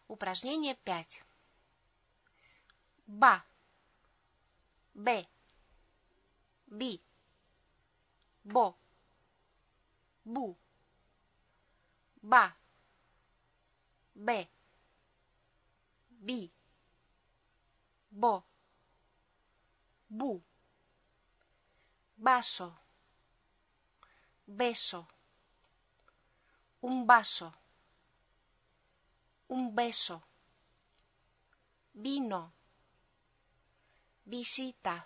Упражнение 5. Ба, бе, би, бо, бу, ба, бе, би, бо, бу, vaso, beso, un vaso, un beso, vino, visita,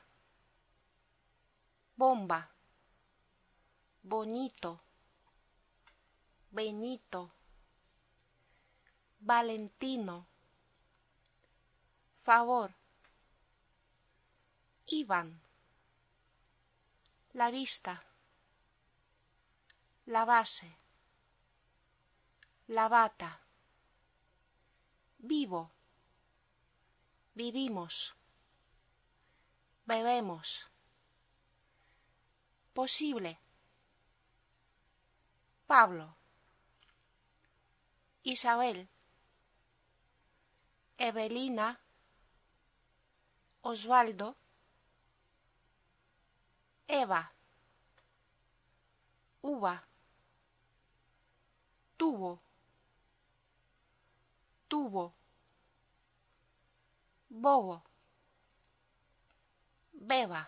bomba, bonito, Benito, Valentino, favor, Iván, la vista, la base, la bata, vivo, vivimos, bebemos, posible, Pablo, Isabel, Evelina, Osvaldo, Eva, uva, tubo, tubo, bobo, beba,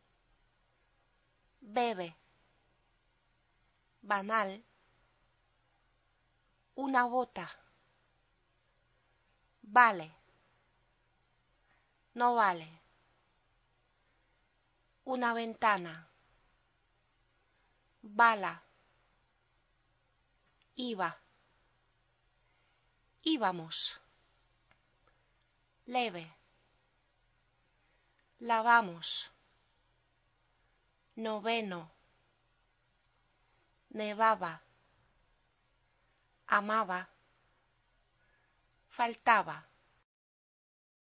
bebe, banal, una bota, vale, no vale, una ventana, bala, iba, íbamos, leve, lavamos, noveno, nevaba, amaba, faltaba.